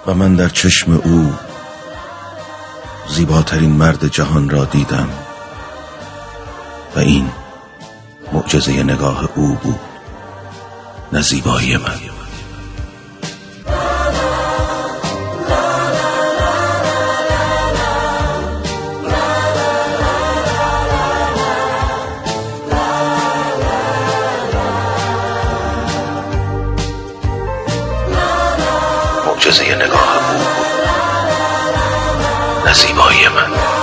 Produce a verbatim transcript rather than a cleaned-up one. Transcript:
و من در چشم او زیباترین مرد جهان را دیدم و این معجزه نگاه او بود، نه زیبایی من. معجزه نگاه او بود، نه زیبایی من.